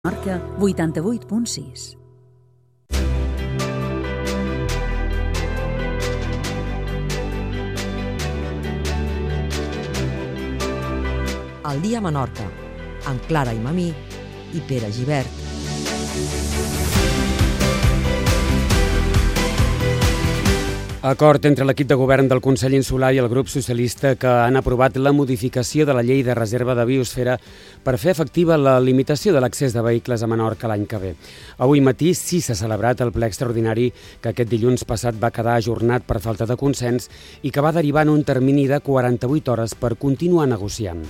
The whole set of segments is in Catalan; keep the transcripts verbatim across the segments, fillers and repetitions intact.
Menorca vuitanta-vuit punt sis. El dia a Menorca, amb Clara i Mamí i Pere Gibert. Acord entre l'equip de govern del Consell Insular i el grup socialista que han aprovat la modificació de la llei de reserva de biosfera per fer efectiva la limitació de l'accés de vehicles a Menorca l'any que ve. Avui matí sí s'ha celebrat el ple extraordinari que aquest dilluns passat va quedar ajornat per falta de consens i que va derivar en un termini de quaranta-vuit hores per continuar negociant.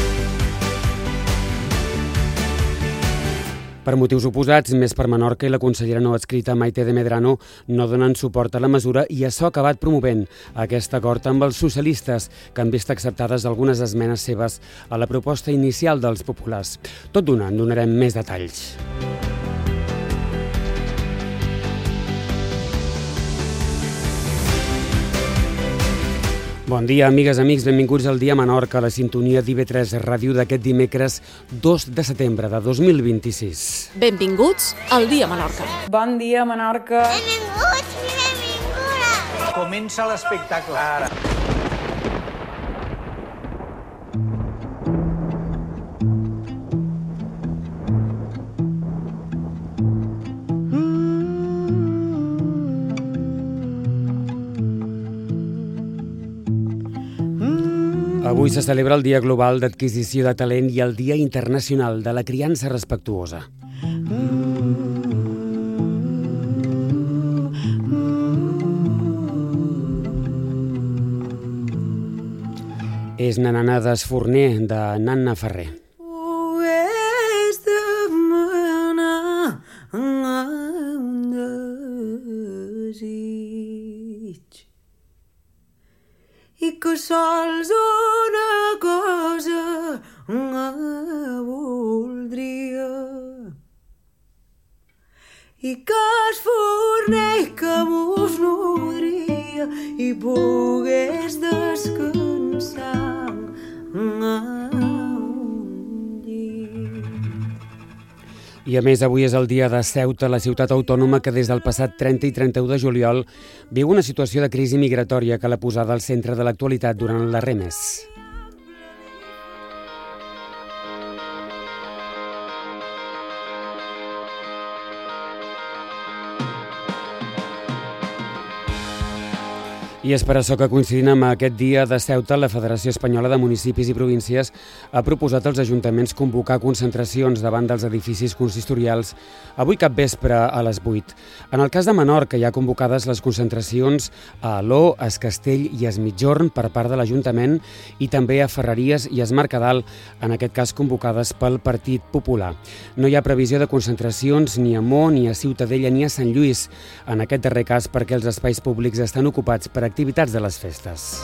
Per motius oposats, Més per Menorca i la consellera no adscrita Maite de Medrano no donen suport a la mesura i això ha acabat promovent aquest acord amb els socialistes, que han vist acceptades algunes esmenes seves a la proposta inicial dels populars. Tot d'una, en donarem més detalls. Bon dia, amigues, amics, benvinguts al Dia Menorca, a la sintonia d'I V tres Ràdio d'aquest dimecres dos de setembre de dos mil vint-i-sis. Benvinguts al Dia Menorca. Bon dia, Menorca. Benvinguts i benvingudes. Comença l'espectacle ara. Avui se celebra el Dia Global d'Adquisició de Talent i el Dia Internacional de la Criança Respectuosa. És Nanana d'Esforner, de Nanna Ferrer. I que sols una cosa voldria i que es forner que mos nodria i pogués descansar I a més, avui és el dia de Ceuta, la ciutat autònoma que des del passat trenta i trenta-u de juliol viu una situació de crisi migratòria que l'ha posada al centre de l'actualitat durant el darrer mes. I és per això que, coincidint amb aquest dia de Ceuta, la Federació Espanyola de Municipis i Províncies ha proposat als ajuntaments convocar concentracions davant dels edificis consistorials avui capvespre a les vuit. En el cas de Menorca hi ha convocades les concentracions a Aló, a Es Castell i a Es Migjorn per part de l'Ajuntament i també a Ferreries i a Es Mercadal, en aquest cas convocades pel Partit Popular. No hi ha previsió de concentracions ni a Mo, ni a Ciutadella, ni a Sant Lluís, en aquest darrer cas perquè els espais públics estan ocupats per activitats de les festes.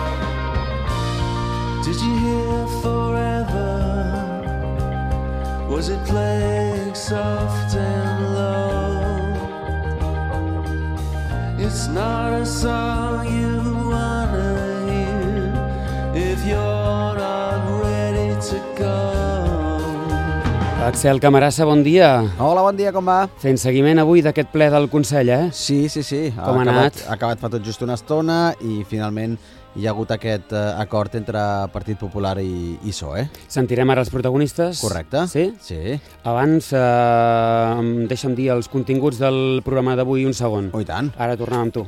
Did you hear forever? Was it playing soft and low? It's not a song you wanna hear if you're not ready to go. Axel Camarasa, bon dia. Hola, bon dia, com va? Fent seguiment avui d'aquest ple del Consell, eh? Sí, sí, sí. Com ha anat? Ha acabat fa tot just una estona i finalment hi ha hagut aquest uh, acord entre Partit Popular i, i P S O E. Sentirem ara els protagonistes? Correcte. Sí? Sí. Abans, eh, deixa'm dir els continguts del programa d'avui un segon. Oh, i tant. Ara tornem amb tu.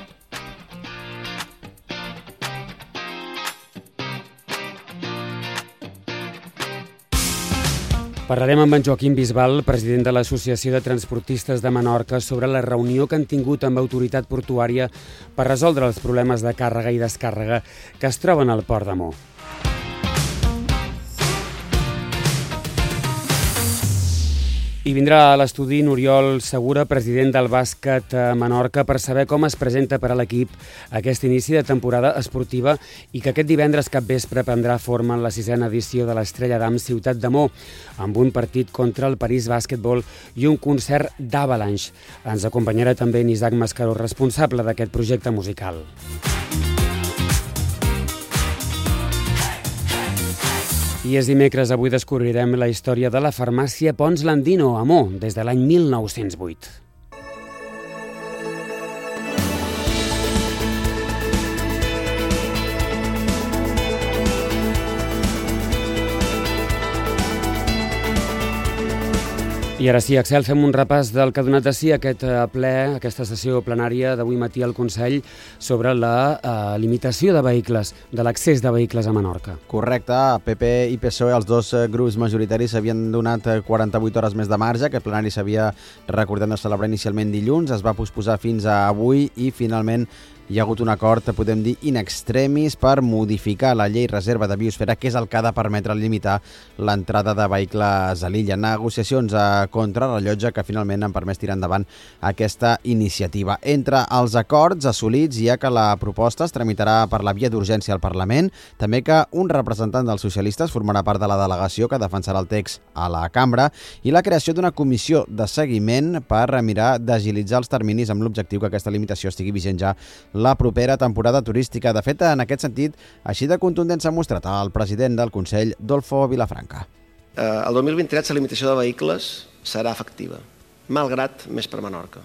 Parlarem amb en Joaquim Bisbal, president de l'Associació de Transportistes de Menorca, sobre la reunió que han tingut amb l'autoritat portuària per resoldre els problemes de càrrega i descàrrega que es troben al port de Mo. I vindrà a l'estudi Oriol Segura, president del bàsquet a Menorca, per saber com es presenta per a l'equip aquest inici de temporada esportiva i que aquest divendres capvespre prendrà forma en la sisena edició de l'Estrella d'Am Ciutat de Mo, amb un partit contra el París Bàsquetbol i un concert d'Avalanche. Ens acompanyarà també en Isaac Mascaró, responsable d'aquest projecte musical. I és dimecres, avui descobrirem la història de la farmàcia Pons Landino, a Mo, des de l'any mil nou-cents vuit. I ara sí, Axel, fem un repàs del que ha donat de si aquest ple, aquesta sessió plenària d'avui matí al Consell sobre la eh, limitació de vehicles, de l'accés de vehicles a Menorca. Correcte, P P i P S O E, els dos grups majoritaris, havien donat quaranta-vuit hores més de marge. Aquest plenari s'havia, recordem, de celebrar inicialment dilluns, es va posposar fins a avui i finalment hi ha hagut un acord, podem dir, in extremis per modificar la llei reserva de biosfera, que és el que ha de permetre limitar l'entrada de vehicles a l'illa. Negociacions a contrarrellotge que finalment han permès tirar endavant aquesta iniciativa. Entre els acords assolits hi ha que la proposta es tramitarà per la via d'urgència al Parlament, també que un representant dels socialistes formarà part de la delegació que defensarà el text a la cambra i la creació d'una comissió de seguiment per mirar d'agilitzar els terminis amb l'objectiu que aquesta limitació estigui vigent ja la propera temporada turística. De fet, en aquest sentit, així de contundent s'ha mostrat el president del Consell, Dolfo Vilafranca. Eh, el dos mil vint-i-tres la limitació de vehicles serà efectiva, malgrat més per Menorca.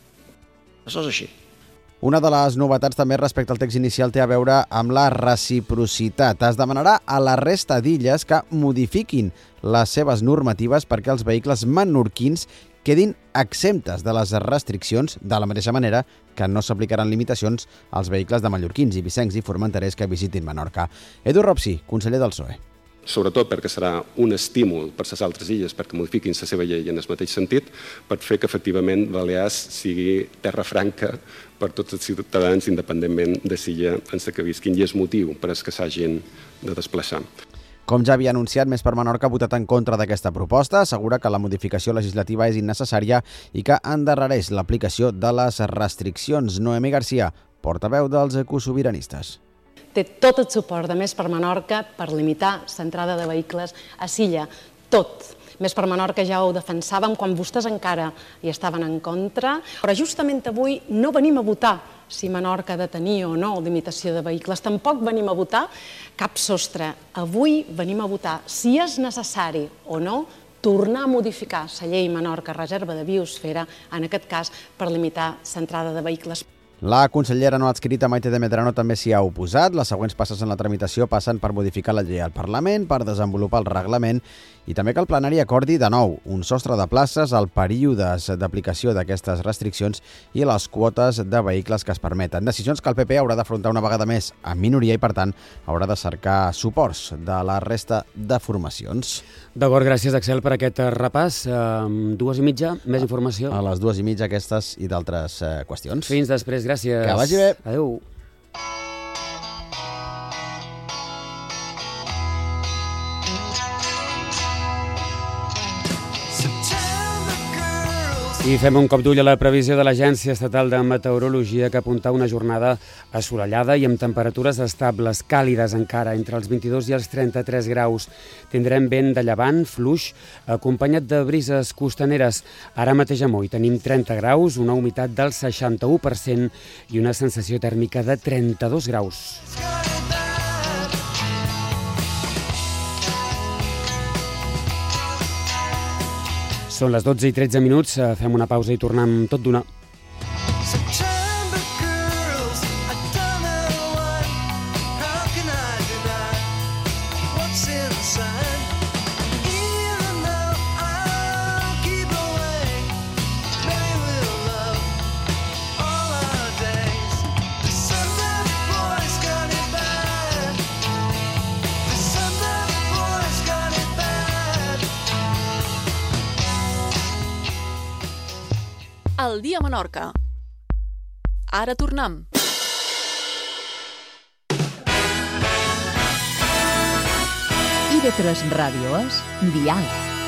Això és així. Una de les novetats també respecte al text inicial té a veure amb la reciprocitat. Es demanarà a la resta d'illes que modifiquin les seves normatives perquè els vehicles menorquins quedin exemptes de les restriccions, de la mateixa manera que no s'aplicaran limitacions als vehicles de mallorquins, ibicencs i formenterers que visitin Menorca. Edu Ropsi, conseller del P S O E. Sobretot perquè serà un estímul per les altres illes perquè modifiquin la seva llei en el mateix sentit, per fer que efectivament Balears sigui terra franca per tots els ciutadans independentment de l'illa en la que visquin, i és motiu per als que s'hagin de desplaçar. Com ja havia anunciat, Més per Menorca ha votat en contra d'aquesta proposta, assegura que la modificació legislativa és innecessària i que endarrereix l'aplicació de les restriccions. Noemí Garcia, portaveu dels ecosobiranistes. Té tot el suport de Més per Menorca per limitar l'entrada de vehicles a l'illa, tot. Més per Menorca ja ho defensàvem quan vostès encara hi estaven en contra, però justament avui no venim a votar si Menorca ha de tenir o no limitació de vehicles, tampoc venim a votar cap sostre. Avui venim a votar si és necessari o no tornar a modificar la llei Menorca Reserva de Biosfera, en aquest cas per limitar l'entrada de vehicles. La consellera no adscrita Maite de Medrano també s'hi ha oposat. Les següents passes en la tramitació passen per modificar la llei al Parlament, per desenvolupar el reglament i també que el plenari acordi de nou un sostre de places, el períodes d'aplicació d'aquestes restriccions i les quotes de vehicles que es permeten. Decisions que el P P haurà d'afrontar una vegada més en minoria i, per tant, haurà de cercar suports de la resta de formacions. D'acord, gràcies, Axel, per aquest repàs. Um, dues i mitja, més informació. A les dues i mitja aquestes i d'altres uh, qüestions. Fins després, gràcies. Que vagi bé. Adéu. I fem un cop d'ull a la previsió de l'Agència Estatal de Meteorologia, que apunta una jornada assolellada i amb temperatures estables, càlides encara, entre els vint-i-dos i els trenta-tres graus. Tindrem vent de llevant, fluix, acompanyat de brises costaneres. Ara mateix a Mo hi tenim trenta graus, una humitat del seixanta-u per cent i una sensació tèrmica de trenta-dos graus. Són les dotze i tretze minuts, fem una pausa i tornem tot d'una. El dia a Menorca. Ara tornem. I de tres Radio es Dial.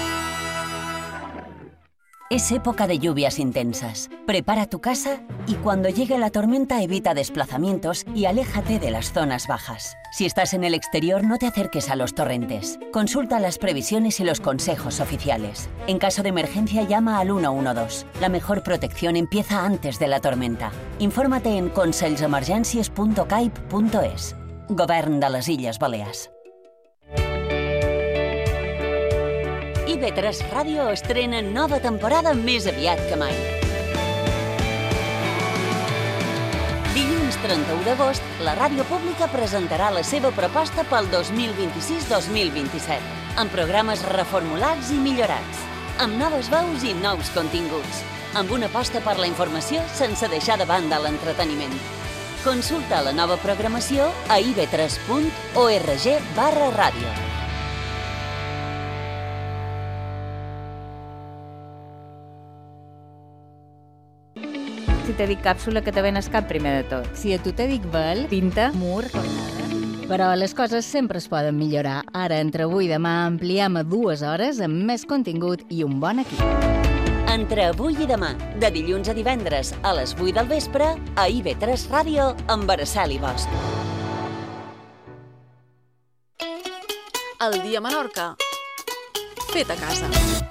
Es época de lluvias intensas. Prepara tu casa y cuando llegue la tormenta evita desplazamientos y aléjate de las zonas bajas. Si estás en el exterior, no te acerques a los torrentes. Consulta las previsiones y los consejos oficiales. En caso de emergencia, llama al uno uno dos. La mejor protección empieza antes de la tormenta. Infórmate en consells-emergències punt caip punt es. Govern de les Illes Balears. I V tres Ràdio estrena nova temporada més aviat que mai. Dilluns trenta-u d'agost, la ràdio pública presentarà la seva proposta pel dos mil vint-i-sis dos mil vint-i-set, amb programes reformulats i millorats, amb noves veus i nous continguts, amb una aposta per la informació sense deixar de banda l'entreteniment. Consulta la nova programació a i ve tres punt org barra ràdio. Si te dic càpsula, que te venes cap primer de tot. Si a tu te dic vel, Pinta, mur, però les coses sempre es poden millorar. Ara, entre avui i demà, ampliem a dues hores amb més contingut i un bon equip. Entre avui i demà, de dilluns a divendres, a les vuit del vespre, a I V tres Ràdio, amb Araceli Bosch. El dia a Menorca. Fet a casa.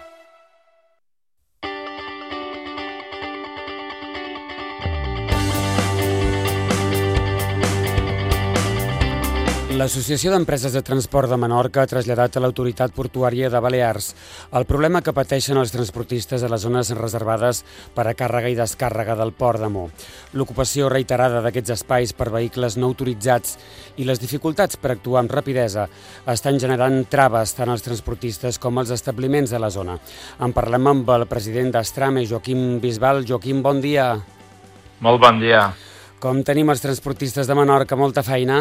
L'Associació d'Empreses de Transport de Menorca ha traslladat a l'Autoritat Portuària de Balears el problema que pateixen els transportistes a les zones reservades per a càrrega i descàrrega del Port de Mo. L'ocupació reiterada d'aquests espais per vehicles no autoritzats i les dificultats per actuar amb rapidesa estan generant traves tant als transportistes com als establiments de la zona. En parlem amb el president d'Astrame, Joaquim Bisbal. Joaquim, bon dia. Molt bon dia. Com tenim els transportistes de Menorca? Molta feina?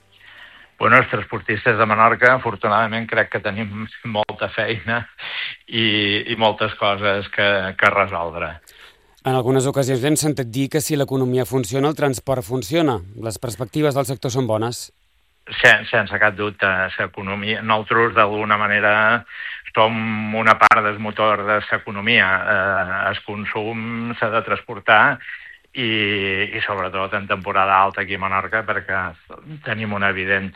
Bueno, els transportistes de Menorca, afortunadament, crec que tenim molta feina i, i moltes coses que, que resoldre. En algunes ocasions hem sentit dir que si l'economia funciona, el transport funciona. Les perspectives del sector són bones? Sen, sense cap dubte, l'economia. Nosaltres, d'alguna manera, som una part del motor de l'economia. Eh, el consum s'ha de transportar I, i sobretot en temporada alta aquí a Menorca, perquè tenim una evident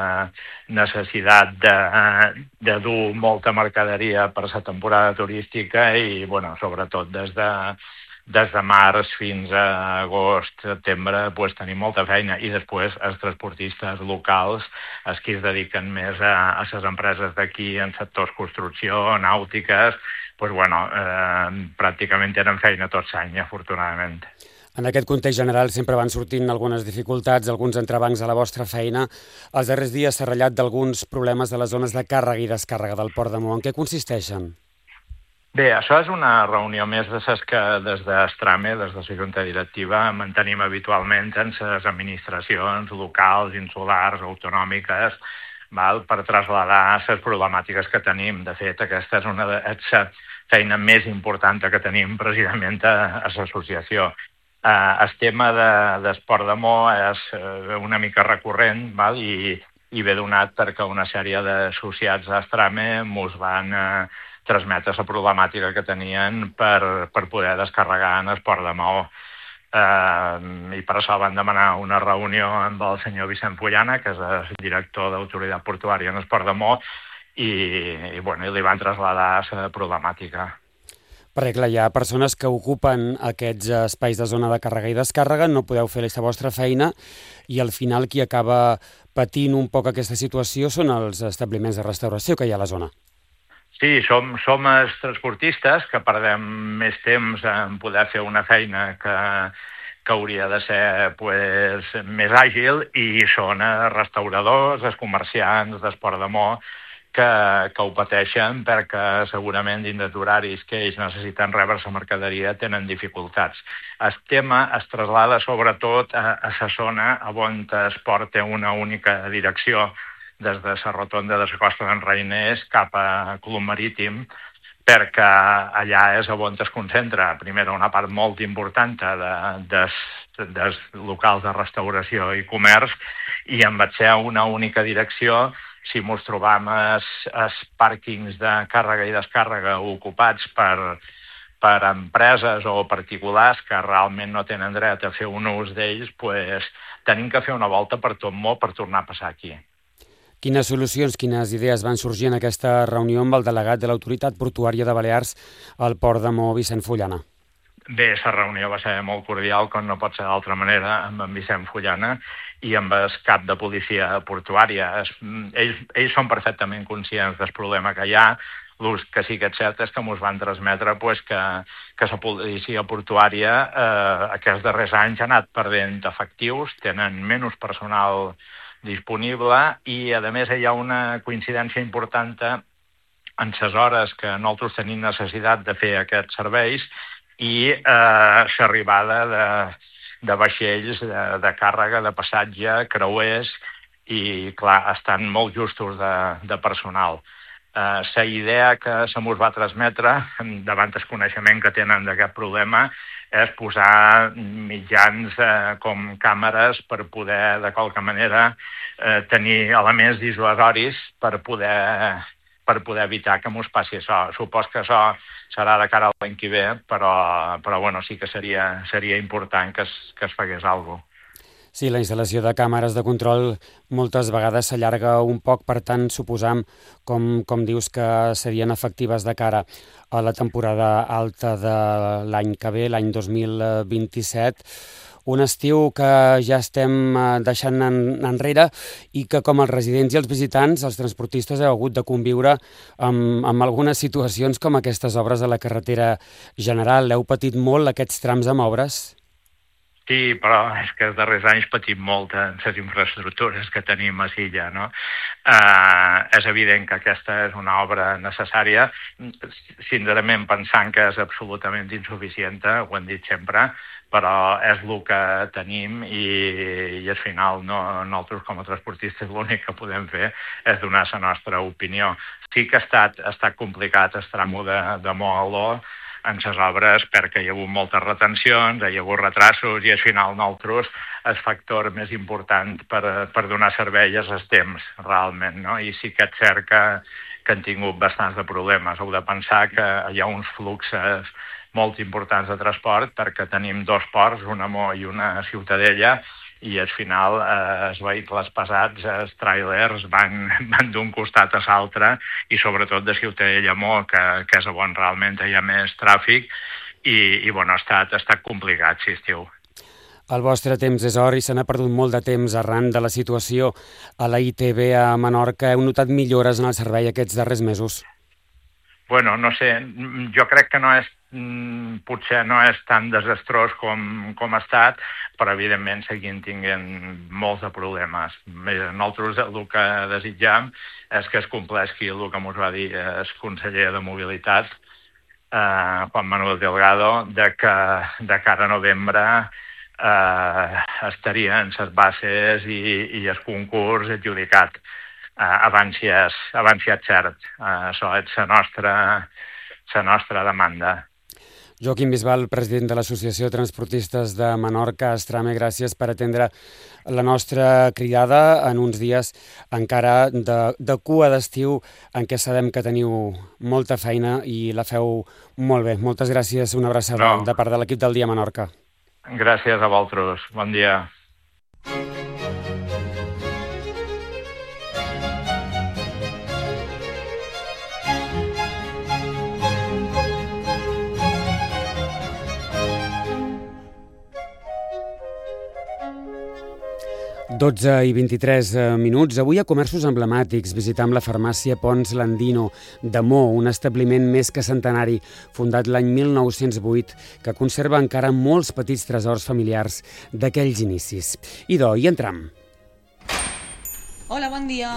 necessitat de, de dur molta mercaderia per la temporada turística i, bueno, sobretot des de, des de març fins a agost, setembre, pues, tenim molta feina. I després els transportistes locals, els que es dediquen més a, a les empreses d'aquí en sectors construcció, nàutiques, pues, bueno, eh, pràcticament tenen feina tot l'any, afortunadament. En aquest context general sempre van sortint algunes dificultats, alguns entrebancs a la vostra feina. Els darrers dies s'ha ratllat d'alguns problemes de les zones de càrrega i descàrrega del Port de Mo. En què consisteixen? Bé, això és una reunió més de les que des d'Astrame, des de la Junta Directiva, mantenim habitualment en les administracions locals, insulars, autonòmiques, val, per traslladar les problemàtiques que tenim. De fet, aquesta és una de les feina més important que tenim precisament a, a l'associació. Uh, el tema de, d'Esport de Mo és uh, una mica recurrent, val? I, i ve donat perquè una sèrie d'associats d'Astrame mos van uh, transmetre la problemàtica que tenien per, per poder descarregar en Esport de Mo. Uh, I per això van demanar una reunió amb el senyor Vicent Fullana, que és el director d'Autoritat Portuària en Esport de Mo, i, i, bueno, i li van traslladar la problemàtica. Perquè, clar, hi ha persones que ocupen aquests espais de zona de càrrega i descàrrega, no podeu fer la vostra feina i al final qui acaba patint un poc aquesta situació són els establiments de restauració que hi ha a la zona. Sí, som, som els transportistes que perdem més temps en poder fer una feina que, que hauria de ser pues, més àgil i són els restauradors, els comerciants d'Esport de Mo, Que, que ho pateixen perquè segurament dins d'horaris que ells necessiten rebre la mercaderia tenen dificultats. El tema es traslada sobretot a, a la zona on es porta una única direcció des de la rotonda de la costa d'en Reiners cap a Club Marítim, perquè allà és on es concentra, primer, una part molt important de, des, dels locals de restauració i comerç, i en va ser una única direcció. Si ens trobam els, els pàrquings de càrrega i descàrrega ocupats per, per empreses o particulars que realment no tenen dret a fer un ús d'ells, pues, tenim que fer una volta per tot Mo per tornar a passar aquí. Quines solucions, quines idees van sorgir en aquesta reunió amb el delegat de l'Autoritat Portuària de Balears al Port de Mo, Vicent Fullana? Bé, la reunió va ser molt cordial, com no pot ser d'altra manera, amb en Vicent Fullana i amb el cap de policia portuària. Es, ells, ells són perfectament conscients del problema que hi ha. El que sí que és cert és que ens van transmetre pues, que, que la policia portuària eh, aquests darrers anys ha anat perdent efectius, tenen menys personal disponible i, a més, hi ha una coincidència important en les hores que nosaltres tenim necessitat de fer aquests serveis i eh, l'arribada de, de vaixells de, de càrrega, de passatge, creuers, i, clar, estan molt justos de, de personal. La eh, idea que se mos va transmetre, davant el coneixement que tenen d'aquest problema, és posar mitjans eh, com càmeres per poder, de qualque manera, eh, tenir elements dissuasoris per poder, per poder evitar que mos passi això. Supos que això serà de cara a l'any que ve, però, però bueno, sí que seria, seria important que es, que es fagués alguna cosa. Sí, la instal·lació de càmeres de control moltes vegades s'allarga un poc, per tant, suposam, com, com dius, que serien efectives de cara a la temporada alta de l'any que ve, l'any dos mil vint-i-set, un estiu que ja estem deixant en, enrere i que, com els residents i els visitants, els transportistes heu hagut de conviure amb, amb algunes situacions com aquestes obres de la carretera general. L'heu patit molt, aquests trams amb obres? Sí, però és que els darrers anys patim molt en les infraestructures que tenim a Silla, no? Uh, és evident que aquesta és una obra necessària, sincerament pensant que és absolutament insuficient, ho hem dit sempre, però és el que tenim i, i al final no, nosaltres com a transportistes l'únic que podem fer és donar la nostra opinió. Sí que ha estat, ha estat complicat el tramo de, de Moaló, en les obres perquè hi ha hagut moltes retencions, hi ha hagut retrasos i al final nosaltres el factor més important per, per donar servei és el temps, realment, no? I sí que és cert que, que han tingut bastants de problemes. Heu de pensar que hi ha uns fluxos molt importants de transport perquè tenim dos ports, una Mo i una Ciutadella, i al final eh, els vehicles pesats, els tràilers, van, van d'un costat a l'altre i sobretot de Ciutadella a Mo, que, que és on realment hi ha més tràfic i, i bueno, ha estat, ha estat complicat, si estiu. El vostre temps és or i se n'ha perdut molt de temps arran de la situació a la I T B a Menorca. Heu notat millores en el servei aquests darrers mesos? Bueno, no sé, jo crec que no és, potser no és tan desastrós com, com ha estat, però evidentment seguim tinguent molts de problemes. Nosaltres el que desitjam és que es compleixi el que ens va dir el conseller de Mobilitat, eh, Juan Manuel Delgado, de que de cara a novembre eh, estarien les bases i, i el concurs adjudicat. Uh, abans ja és, abans ja és cert. Uh, això és la nostra, la nostra demanda. Joaquim Bisbal, president de l'Associació de Transportistes de Menorca, Estrame, gràcies per atendre la nostra cridada en uns dies encara de, de cua d'estiu en què sabem que teniu molta feina i la feu molt bé. Moltes gràcies, una abraçada no. de part de l'equip del Dia Menorca. Gràcies a vosaltres. Bon dia. dotze i vint-i-tres minuts. Avui a Comerços Emblemàtics visitam la farmàcia Pons Landino de Mo, un establiment més que centenari, fundat l'any mil nou-cents vuit, que conserva encara molts petits tresors familiars d'aquells inicis. Idò, hi entram. Hola, bon dia.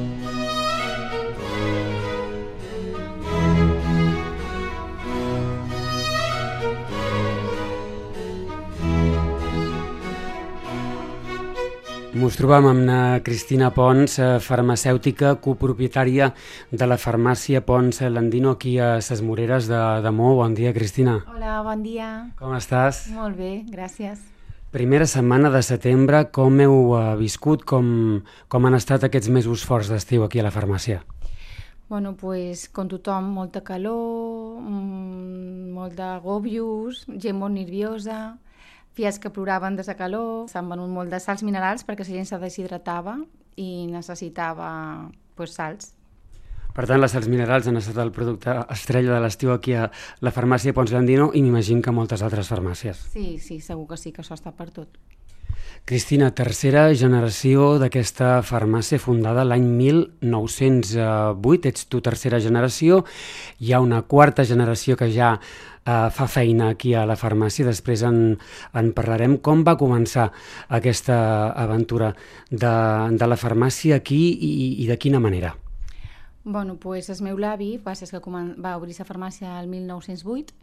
Ens trobam amb na Cristina Pons, farmacèutica, copropietària de la farmàcia Pons Landino aquí a Ses Moreres de, de Mo. Bon dia, Cristina. Hola, bon dia. Com estàs? Molt bé, gràcies. Primera setmana de setembre, com heu viscut, com, com han estat aquests mesos forts d'estiu aquí a la farmàcia? Bueno, pues, com tothom, molta calor, molt d'agòbios, gent molt nerviosa, fies que ploraven de la calor, s'han venut molt de sals minerals perquè la gent se deshidratava i necessitava pues, sals. Per tant, les sals minerals han estat el producte estrella de l'estiu aquí a la farmàcia Pons Landino i m'imagino que moltes altres farmàcies. Sí, sí, segur que sí, que això està per tot. Cristina, tercera generació d'aquesta farmàcia fundada l'any mil nou-cents vuit, ets tu tercera generació, hi ha una quarta generació que ja eh, fa feina aquí a la farmàcia, després en, en parlarem. Com va començar aquesta aventura de, de la farmàcia aquí i, i de quina manera? Bueno, pues el meu l'avi va, ser que va obrir la farmàcia el mil nou-cents vuit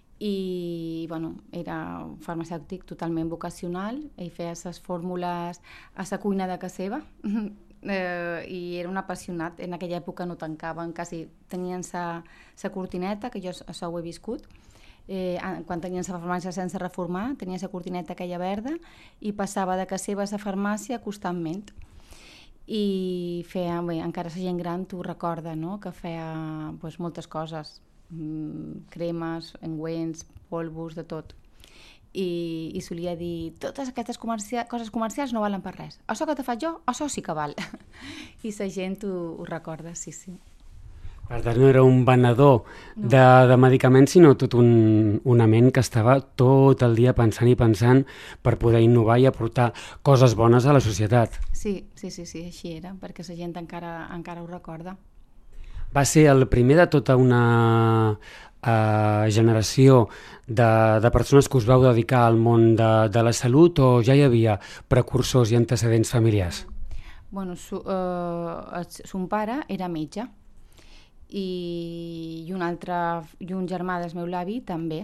i bueno, era un farmacèutic totalment vocacional, ell feia les fórmules a la cuina de casa seva eh, i era un apassionat. En aquella època no tancaven, quasi tenien la cortineta, que jo això ho he viscut, eh, quan tenien la farmàcia sense reformar, tenia la cortineta aquella verda i passava de casa seva a la farmàcia constantment. I feia, bé, encara la gent gran t'ho recorda, no? Que feia pues, moltes coses, cremes, engüents, polvos, de tot. I, i solia dir, totes aquestes comercia coses comercials no valen per res. Això que te faig jo, això sí que val. I la gent ho, ho recorda, sí, sí. Per tant, no era un venedor no. de, de medicaments, sinó tot un, una ment que estava tot el dia pensant i pensant per poder innovar i aportar coses bones a la societat. Sí, sí, sí, sí, així era, perquè la gent encara, encara ho recorda. Va ser el primer de tota una uh, generació de, de persones que us vau dedicar al món de, de la salut o ja hi havia precursors i antecedents familiars? Bueno, su, uh, son pare era metge i, i, un altre, i un germà del meu l'avi també.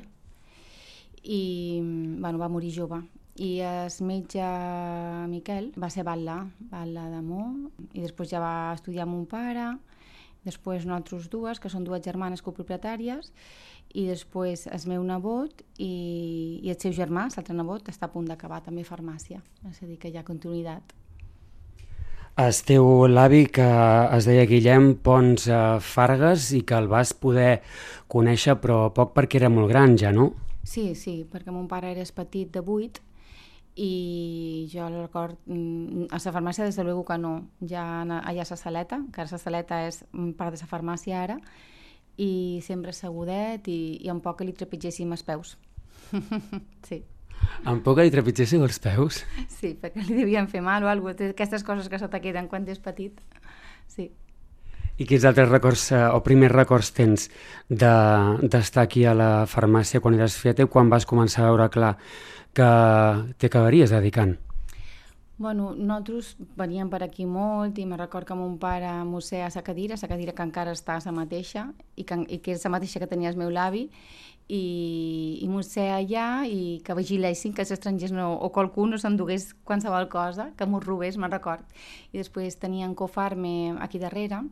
I bueno, va morir jove. I el metge Miquel va ser batlle, batlle d'Amor, i després ja va estudiar amb un pare. Després nosaltres dues, que són dues germanes copropietàries, i després el meu nebot i, i el seu germà, l'altre nebot, està a punt d'acabar també farmàcia. És a dir, que hi ha continuïtat. El teu l'avi, que es deia Guillem Pons Fargas i que el vas poder conèixer, però poc perquè era molt gran ja, no? Sí, sí, perquè mon pare era petit de vuit i jo el record a la farmàcia des de luego que no, ja allà a la Saleta, que ara la Saleta és part de la farmàcia ara, i sempre assegudet i, i amb poc que li trepitgéssim els peus. Sí. Amb poc que li trepitgéssiu els peus? Sí, perquè li devien fer mal o alguna cosa, aquestes coses que se te queden quan és petit. Sí. I quins altres records o primers records tens d'estar aquí a la farmàcia quan eres fieta i quan vas començar a veure clar que t'acabaries dedicant? Bueno, nosaltres veníem per aquí molt i me record que mon pare mossea a la cadira, la cadira que encara està la mateixa i que, i que és la mateixa que tenia el meu l'avi, i, i mossea allà i que vigilessin que els estrangers no, o qualcú no s'endugués qualsevol cosa, que m'ho robés, me'n record. I després tenien Cofarme aquí darrere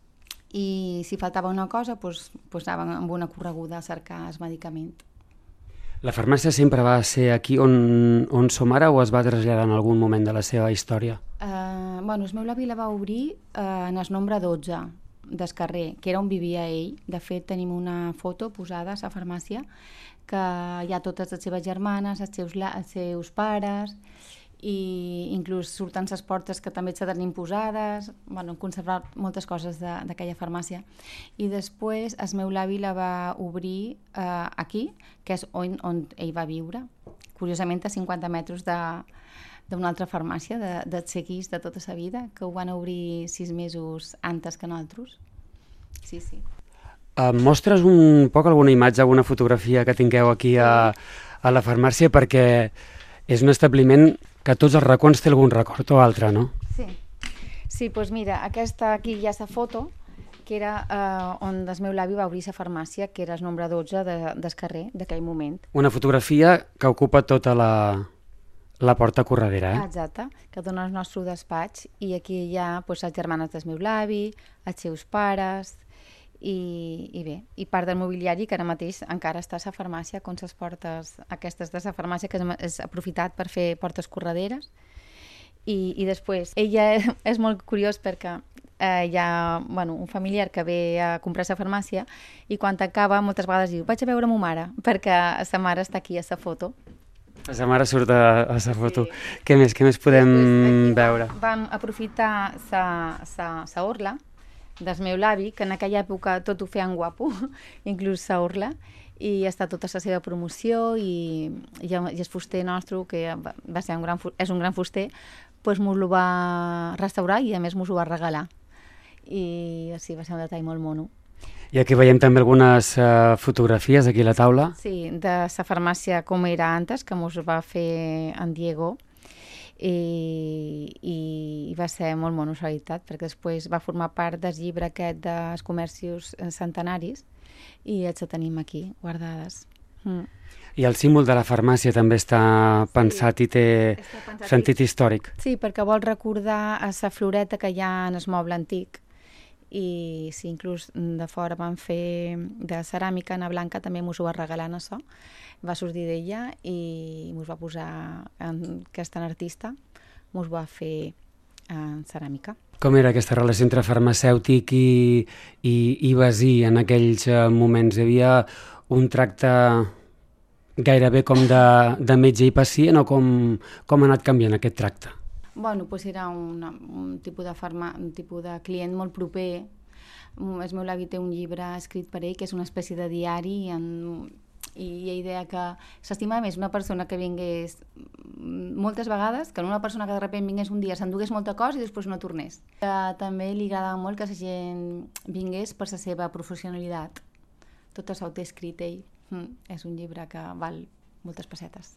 i si faltava una cosa doncs, doncs anaven amb una correguda a cercar el medicament. La farmàcia sempre va ser aquí on, on som ara o es va traslladar en algun moment de la seva història? Uh, bueno, el meu l'avi la va obrir uh, en el nombre dotze del carrer, que era on vivia ell. De fet, tenim una foto posada a la farmàcia que hi ha totes les seves germanes, els seus, els seus pares, i inclús surten les portes que també se tenim posades. Bueno, hem conservat moltes coses d'aquella farmàcia. I després el meu l'avi la va obrir eh, aquí, que és on, on ell va viure, curiosament a cinquanta metres d'una altra farmàcia, de, de seguís de tota sa vida, que ho van obrir sis mesos antes que nosaltres. Sí, sí. Uh, mostres un poc alguna imatge, alguna fotografia que tingueu aquí a, a la farmàcia, perquè és un establiment que tots els racons té algun record o altre, no? Sí, sí, doncs mira, aquesta aquí hi ha la foto, que era eh, on el meu l'avi va obrir la farmàcia, que era el nombre dotze de, del carrer d'aquell moment. Una fotografia que ocupa tota la, la porta corredera, eh? Exacte, que dona el nostre despatx, i aquí hi ha doncs, les germanes del meu l'avi, els seus pares, i, i bé, i part del mobiliari que ara mateix encara està a la farmàcia, com les portes aquestes de la farmàcia, que és aprofitat per fer portes correderes. I, i després, ella és molt curiós perquè eh, hi ha bueno, un familiar que ve a comprar a la farmàcia i quan acaba moltes vegades diu vaig a veure ma mare, perquè sa mare està aquí a la foto. La mare surt a la foto. Sí. Què més, què més podem després, veure? Vam aprofitar la orla del meu l'avi, que en aquella època tot ho feien guapo, inclús la orla, i està tota la seva promoció i, i el fuster nostre, que va ser un gran, és un gran fuster, doncs mos lo va restaurar i a més mos ho va regalar. I sí, va ser un detall molt mono. I aquí veiem també algunes uh, fotografies aquí a la taula. Sí, de la farmàcia com era antes, que mos va fer en Diego, i, i va ser molt mono, la veritat, perquè després va formar part del llibre aquest dels comerços centenaris i els tenim aquí, guardades. Mm. I el símbol de la farmàcia també està pensat sí, i té pensat sentit i... històric. Sí, perquè vol recordar la floreta que hi ha en el moble antic. I sí, inclús de fora van fer de ceràmica, Ana Blanca també mos ho va regalar en això, va sortir d'ella i mos va posar en aquesta artista, mos va fer en ceràmica. Com era aquesta relació entre farmacèutic i, i, i basí en aquells moments? Hi havia un tracte gairebé com de, de metge i pacient o com, com ha anat canviant aquest tracte? Bueno, doncs era una, un, tipus de farma, un tipus de client molt proper. El meu avi té un llibre escrit per ell que és una espècie de diari en, i ell deia que s'estimava més una persona que vingués moltes vegades que una persona que de sobte vingués un dia, s'endugués molta cosa i després no tornés. Que també li agradava molt que la gent vingués per la seva professionalitat. Tot això ho té escrit ell. Mm, és un llibre que val moltes pessetes.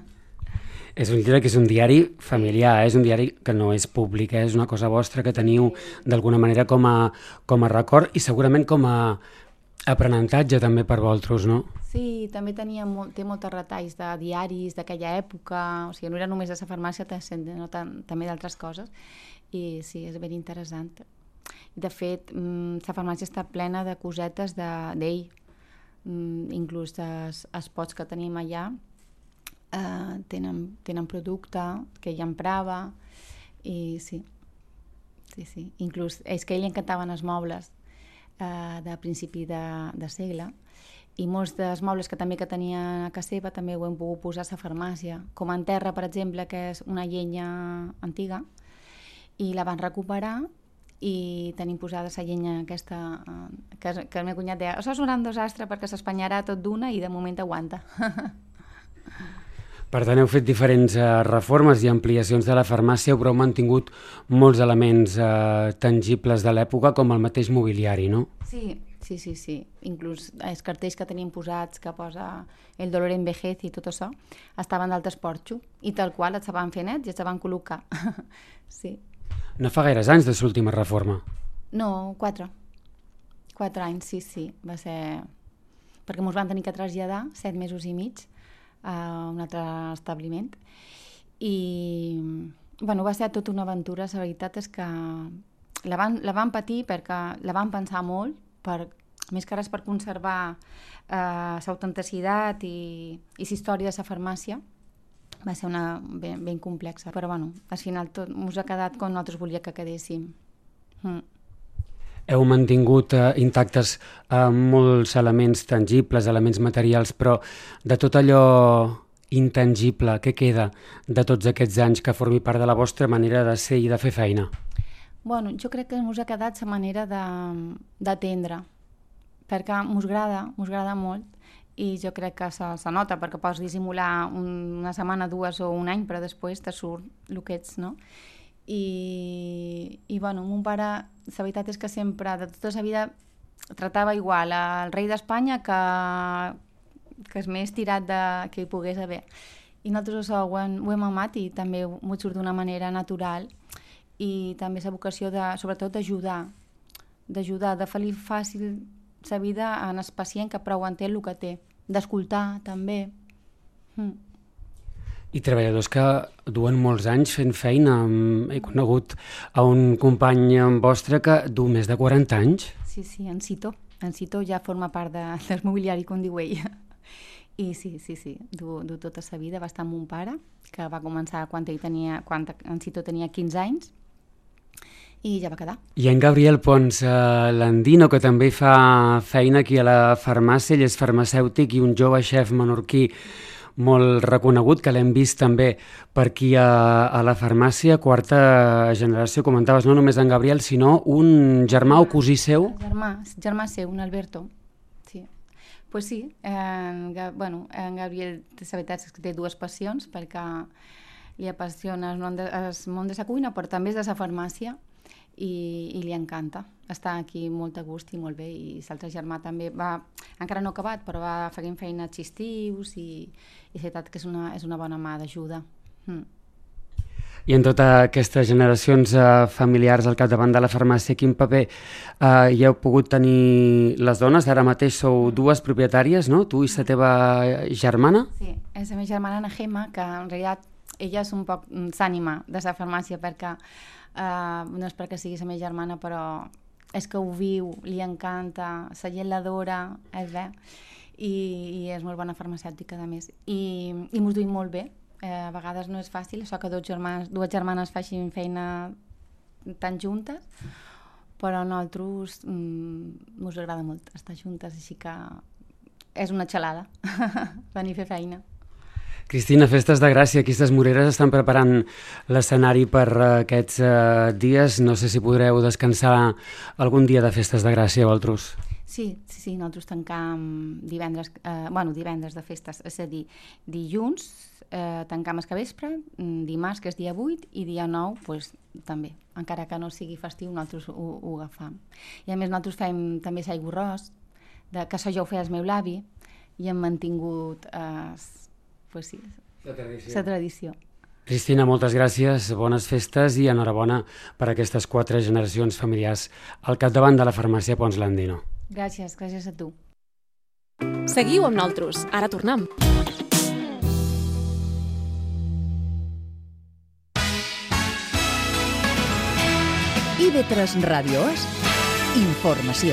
És un llibre que és un diari familiar, és un diari que no és públic, és una cosa vostra que teniu d'alguna manera com a, com a record i segurament com a aprenentatge també per vosaltres, no? Sí, també tenia molt, té molts retalls de diaris d'aquella època, o sigui, no era només de la farmàcia, no, també d'altres coses, i sí, és ben interessant. De fet, la farmàcia està plena de cosetes d'ell, inclús els pots que tenim allà, Uh, tenen, tenen producte que ell emprava i sí, sí, sí. Inclús és que ell encantaven els mobles uh, de principi de, de segle i molts dels mobles que també que tenia a casa seva també ho hem pogut posar a la farmàcia, com en terra, per exemple, que és una llenya antiga i la van recuperar i tenim posada la llenya aquesta uh, que, que el meu cunyat deia, això és un gran desastre perquè s'espanyarà tot d'una i de moment aguanta. Per tant, heu fet diferents eh, reformes i ampliacions de la farmàcia, però heu mantingut molts elements eh, tangibles de l'època, com el mateix mobiliari, no? Sí, sí, sí, sí. Inclús els cartells que tenim posats, que posa el dolor envejece i tot això, estaven d'altres porxo, i tal qual els van fer nets i els van col·locar. Sí. No fa gaires anys de l'última reforma? No, quatre. Quatre anys, sí, sí. Va ser... perquè ens van tenir que traslladar set mesos i mig a un altre establiment i bueno, va ser tota una aventura. La veritat és que la van, la van patir perquè la van pensar molt, per, més que res per conservar eh, l'autenticitat i, i la història de la farmàcia. Va ser una ben, ben complexa, però bueno, al final tot ens ha quedat com nosaltres volíem que quedéssim. Mm. Heu mantingut eh, intactes eh, molts elements tangibles, elements materials, però de tot allò intangible, què queda de tots aquests anys que formi part de la vostra manera de ser i de fer feina? Bueno, jo crec que ens ha quedat la manera d'atendre, perquè ens agrada, ens agrada molt, i jo crec que se, se nota, perquè pots dissimular una setmana, dues o un any, però després te surt el que ets, no? I, i bueno, mon pare, la veritat és que sempre, de tota la vida, tractava igual al rei d'Espanya que, que és més tirat de, que hi pogués haver. I nosaltres això ho hem, ho hem amat i també m'ho surt d'una manera natural i també la vocació, de, sobretot, d'ajudar, d'ajudar, de fer-li fàcil la vida en el pacient que prou entén el que té, d'escoltar també. Mm. I treballadors que duen molts anys fent feina. He conegut a un company vostre que du més de quaranta anys. Sí, sí, en Cito. En Cito ja forma part de, del mobiliari, com diu ell. I sí, sí, sí, du, du tota la vida. Va estar amb mon pare, que va començar quan, ell tenia, quan en Cito tenia quinze anys, i ja va quedar. I en Gabriel Pons eh, Landino, que també fa feina aquí a la farmàcia, ell és farmacèutic i un jove xef menorquí molt reconegut, que l'hem vist també per aquí a, a la farmàcia, quarta generació, comentaves, no només en Gabriel, sinó un germà o cosí seu? Germà, germà seu, un Alberto, sí. Pues sí, en, bueno, en Gabriel, la veritat és que té dues passions, perquè li apassiona el món de, el món de la cuina, però també és de la farmàcia, i, i li encanta. Està aquí molt a gust i molt bé, i l'altre germà també va, encara no ha acabat, però va fent feina als estius, i, i és veritat que és una, és una bona mà d'ajuda. Mm. I en totes aquestes generacions eh, familiars al capdavant de la farmàcia, quin paper eh, hi heu pogut tenir les dones? Ara mateix sou dues propietàries, no? Tu i la teva germana? Sí, és la meva germana Ana Gemma, que en realitat ella és un poc l'ànima de la farmàcia, perquè eh, no és perquè sigui la meva germana, però és que ho viu, li encanta, la gent l'adora, és bé, i, i és molt bona farmacèutica, a més. I, i mos duim molt bé. Eh, a vegades no és fàcil, això que dos germanes, dues germanes facin feina tan juntes, però a nosaltres mm, ens agrada molt estar juntes, així que és una xalada venir a fer feina. Cristina, Festes de Gràcia, aquí les Moreres estan preparant l'escenari per uh, aquests uh, dies. No sé si podreu descansar algun dia de Festes de Gràcia, vosaltres. Sí, sí, sí, nosaltres tancam divendres, eh, bueno, divendres de festes, és a dir, dilluns eh, tancam el capvespre, dimarts, que és dia vuit, i dia nou, pues, també, encara que no sigui festiu, nosaltres ho, ho agafam. I a més nosaltres fem també l'aigüarròs, que això ja ho feia el meu l'avi, i hem mantingut eh, pues sí, la tradició. La tradició. Cristina, moltes gràcies, bones festes i enhorabona per aquestes quatre generacions familiars al capdavant de la farmàcia Pons Landino. Gràcies, gràcies a tu. Seguiu amb nosaltres, ara tornem. I ve tres Ràdios, informació.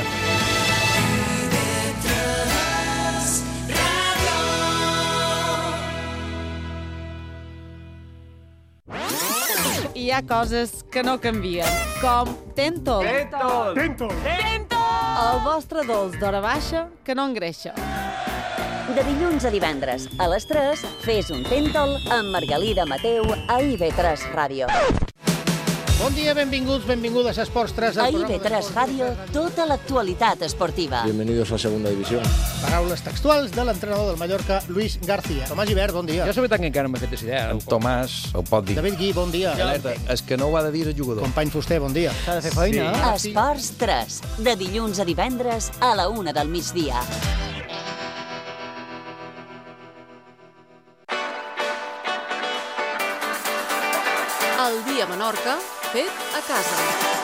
Hi ha coses que no canvien, com Tentol. Tentol! Tentol! Tentol! El vostre dolç d'hora baixa que no engreixa. De dilluns a divendres, a les tres, fes un Tentol amb Margalida Mateu a I V tres Ràdio. Bon dia, benvinguts, benvingudes a Esports tres. A I V tres Ràdio, tota l'actualitat esportiva. Bienvenidos a Segunda División. Paraules textuals de l'entrenador del Mallorca, Luis García. Tomàs Gibert, bon dia. Jo la veritat que encara no m'he fet idea. En Tomàs ho pot dir. David Gui, bon dia. Alerta, és que no ho ha de dir el jugador. Company Fuster, bon dia. S'ha de fer feina. Sí. Esports tres, de dilluns a divendres a la una del migdia. El dia a Menorca, fet a casa.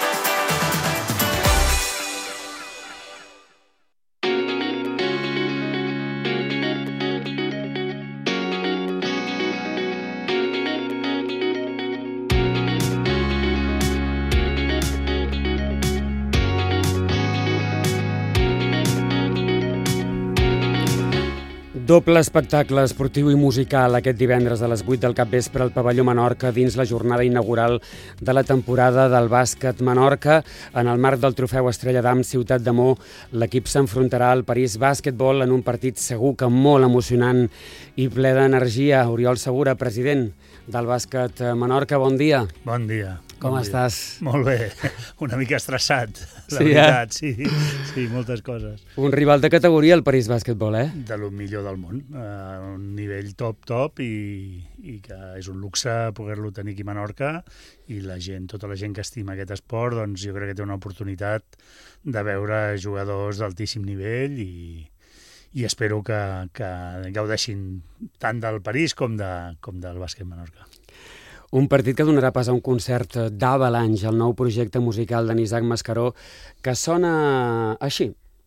Doble espectacle esportiu i musical aquest divendres a les vuit del capvespre al pavelló Menorca dins la jornada inaugural de la temporada del bàsquet Menorca. En el marc del trofeu Estrella d'Am Ciutat d'Amor, l'equip s'enfrontarà al París Bàsquetbol en un partit segur que molt emocionant i ple d'energia. Oriol Segura, president del bàsquet Menorca, bon dia. Bon dia. Com bon estàs? Dia. Molt bé, una mica estressat, la sí, veritat, eh? sí, sí, moltes coses. Un rival de categoria, el París Bàsquetbol, eh? De lo millor del món, a un nivell top, top, i, i que és un luxe poder-lo tenir aquí a Menorca, i la gent, tota la gent que estima aquest esport, doncs jo crec que té una oportunitat de veure jugadors d'altíssim nivell i, i espero que, que gaudeixin tant del París com, de, com del bàsquet Menorca. Un partit que donarà pas a un concert d'Avalanche, el nou projecte musical d'en Isaac Mascaró, que sona així.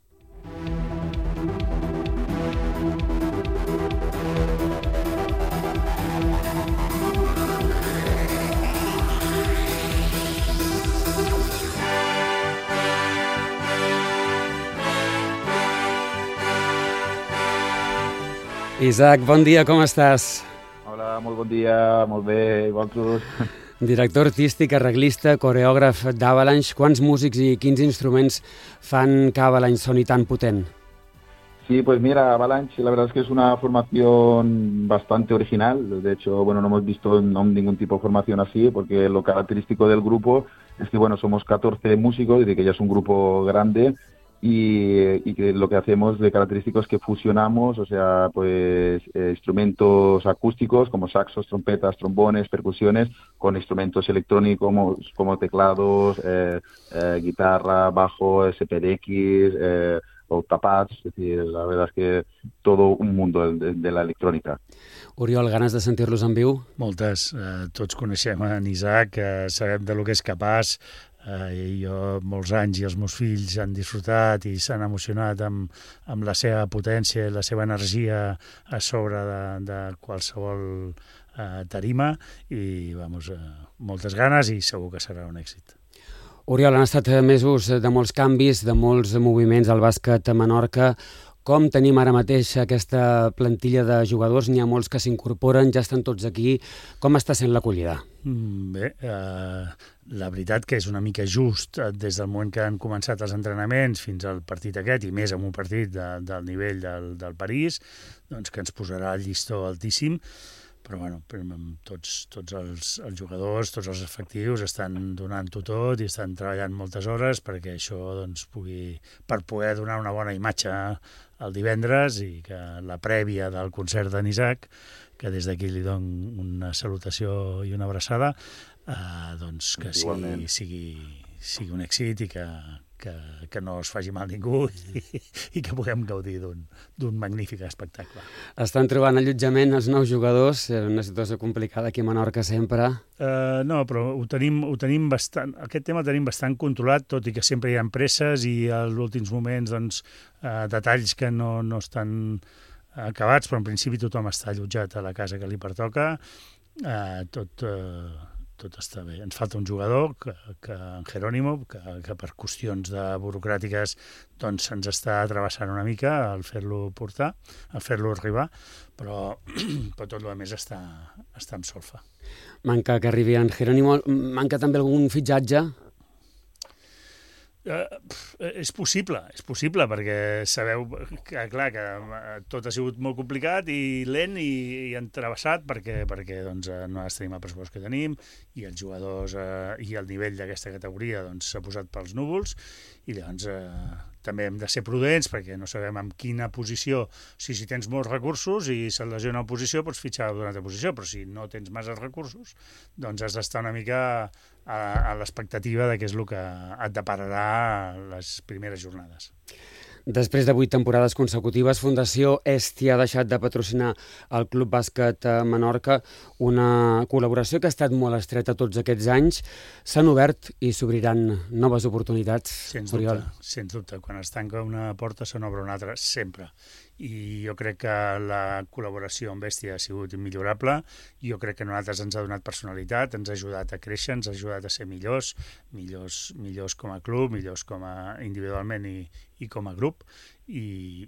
Isaac, bon dia, com estàs? Hola, molt bon dia, molt bé, i vosaltres? Director artístic, arreglista, coreògraf d'Avalanche. Quants músics i quins instruments fan que Avalanche soni tan potent? Sí, pues mira, Avalanche la verdad es que es una formación bastante original. De hecho, bueno, no hemos visto no, ningún tipo de formación así, porque lo característico del grupo es que, bueno, somos catorce músicos, es decir, que ya es un grupo grande, y, y que lo que hacemos de característico es que fusionamos, o sea, pues eh, instrumentos acústicos como saxos, trompetas, trombones, percusiones, con instrumentos electrónicos como, como teclados, eh, eh, guitarra, bajo, S P D X, eh, octapads, es decir, la verdad es que todo un mundo de, de la electrónica. Oriol, ganes de sentir-los en viu? Moltes. Eh, tots coneixem en Isaac, eh, sabem de lo que és capaç. Eh, jo molts anys i els meus fills han disfrutat i s'han emocionat amb, amb la seva potència i la seva energia a sobre de, de qualsevol eh, tarima i vamos, eh, moltes ganes i segur que serà un èxit. Oriol, han estat mesos de molts canvis, de molts moviments al bàsquet a Menorca. Com tenim ara mateix aquesta plantilla de jugadors? N'hi ha molts que s'incorporen, ja estan tots aquí. Com està sent l'acollida? Bé, eh, la veritat que és una mica just des del moment que han començat els entrenaments fins al partit aquest, i més en un partit de, del nivell del, del París, doncs que ens posarà el llistó altíssim. Però bueno, tots, tots els, els jugadors, tots els efectius estan donant-ho tot i estan treballant moltes hores perquè això doncs, pugui, per poder donar una bona imatge el divendres i que la prèvia del concert d'en Isaac, que des d'aquí li dono una salutació i una abraçada, eh, doncs que sigui, sigui, sigui un èxit i que, que, que no es faci mal ningú i, i que puguem gaudir d'un magnífic espectacle. Estan trobant allotjament els nous jugadors, una situació complicada aquí a Menorca sempre. Uh, no, però ho tenim, ho tenim bastant, aquest tema el tenim bastant controlat, tot i que sempre hi ha presses i als últims moments doncs, uh, detalls que no, no estan acabats, però en principi tothom està allotjat a la casa que li pertoca, uh, tot... Uh, tot està bé. Ens falta un jugador, que, que en Jerónimo, que, que per qüestions de burocràtiques doncs se'ns està travessant una mica al fer-lo portar, al fer-lo arribar, però, però tot el més està, està en solfa. Manca que arribi en Jerónimo. Manca també algun fitxatge? Uh, és possible, és possible, perquè sabeu que, clar, que tot ha sigut molt complicat i lent i, i entrevessat perquè, perquè doncs, no tenim el pressupost que tenim i els jugadors uh, i el nivell d'aquesta categoria doncs, s'ha posat pels núvols i llavors uh, també hem de ser prudents perquè no sabem en quina posició, si, si tens molts recursos i se't lesiona una posició pots fitxar d'una altra posició, però si no tens massa recursos doncs has d'estar una mica a, a l'expectativa de què és el que et depararà les primeres jornades. Després de vuit temporades consecutives, Fundació Esti ha deixat de patrocinar el Club Bàsquet Menorca, una col·laboració que ha estat molt estreta tots aquests anys. S'han obert i s'obriran noves oportunitats, sens Oriol? Dubte, sens dubte. Quan es tanca una porta se n'obre una altra, sempre. I jo crec que la col·laboració amb Bèstia ha sigut immillorable. Jo crec que a nosaltres ens ha donat personalitat, ens ha ajudat a créixer, ens ha ajudat a ser millors, millors, millors com a club, millors com a individualment i, i com a grup. I,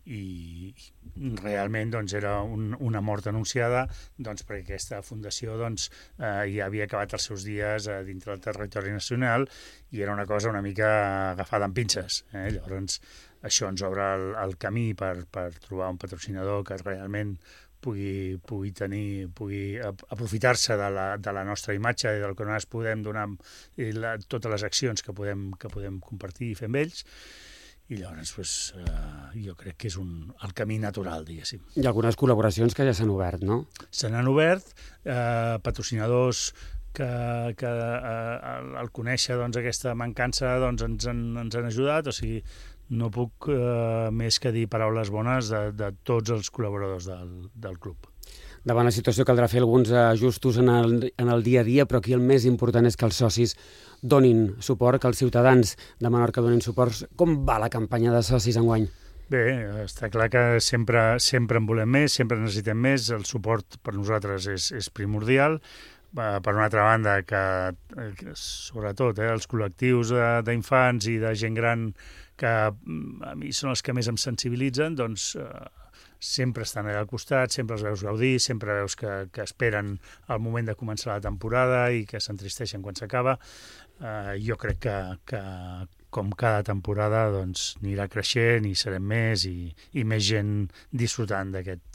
i realment doncs, era un, una mort anunciada doncs, perquè aquesta fundació doncs, eh, ja havia acabat els seus dies eh, dintre del territori nacional i era una cosa una mica agafada amb pinces. Eh? Llavors, això ens obre el, el camí per, per trobar un patrocinador que realment pugui, pugui tenir, pugui aprofitar-se de la, de la nostra imatge i del que nosaltres podem donar i la, totes les accions que podem, que podem compartir i fer amb ells. I llavors pues, eh, jo crec que és un, el camí natural, diguéssim. Hi ha algunes col·laboracions que ja s'han obert, no? Se n'han obert, eh, patrocinadors que, que eh, al conèixer doncs, aquesta mancança doncs, ens, han, ens han ajudat, o sigui, no puc eh, més que dir paraules bones de, de tots els col·laboradors del, del club. Davant la situació caldrà fer alguns ajustos en el, en el dia a dia, però aquí el més important és que els socis donin suport, que els ciutadans de Menorca donin suport. Com va la campanya de socis enguany? Bé, està clar que sempre, sempre en volem més, sempre necessitem més, el suport per nosaltres és, és primordial. Per una altra banda, que, que sobretot eh, els col·lectius d'infants i de gent gran que a mi són els que més em sensibilitzen, doncs eh, sempre estan allà al costat, sempre els veus gaudir, sempre veus que, que esperen el moment de començar la temporada i que s'entristeixen quan s'acaba. Eh, jo crec que, que com cada temporada doncs, anirà creixent i serem més i, i més gent disfrutant d'aquest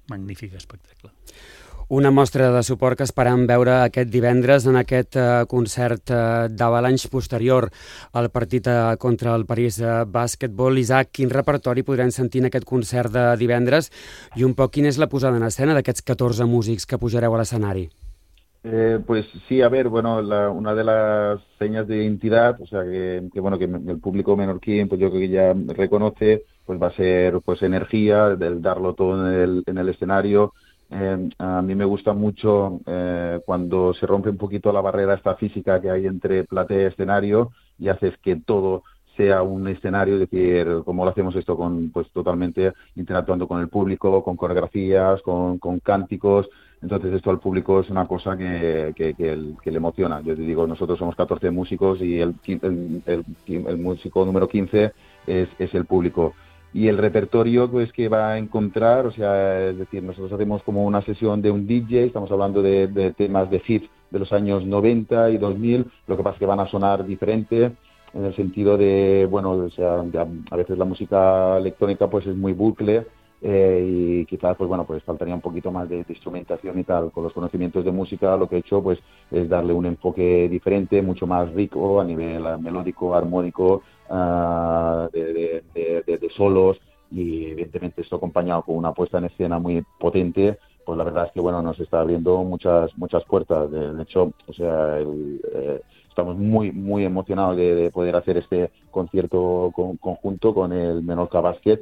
magnífic espectacle. Una mostra de suport que esperam veure aquest divendres en aquest uh, concert uh, d'Avalanche posterior al partit uh, contra el París uh, Bàsquetbol. Isaac, quin repertori podrem sentir en aquest concert de divendres i un poc quina és la posada en escena d'aquests catorze músics que pujareu a l'escenari? Eh, pues sí, a ver, bueno, la, una de las señas de identidad, o sea, que, que bueno, que el público menorquín, pues yo creo que ya reconoce, pues va a ser pues energía, el darlo todo en el, en el escenario. Eh, a mí me gusta mucho eh, cuando se rompe un poquito la barrera esta física que hay entre platea y escenario y haces que todo sea un escenario, es decir, como lo hacemos esto con, pues totalmente interactuando con el público, con coreografías, con, con cánticos. Entonces esto al público es una cosa que, que, que, el, que le emociona. Yo te digo, nosotros somos catorce músicos y el, el, el, el músico número quince es, es el público. Y el repertorio pues que va a encontrar, o sea, es decir, nosotros hacemos como una sesión de un D J, estamos hablando de, de temas de hits de los años noventa y dos mil, lo que pasa es que van a sonar diferente en el sentido de, bueno, o sea, a veces la música electrónica pues es muy bucle, eh, y quizás pues bueno, pues faltaría un poquito más de, de instrumentación y tal. Con los conocimientos de música lo que he hecho pues es darle un enfoque diferente, mucho más rico a nivel melódico, armónico, Uh, de, de, de, de, de solos, y evidentemente esto acompañado con una puesta en escena muy potente, pues la verdad es que bueno, nos está abriendo muchas muchas puertas. De, de hecho, o sea, el, eh, estamos muy muy emocionados de, de poder hacer este concierto con, conjunto con el Menorca Basket,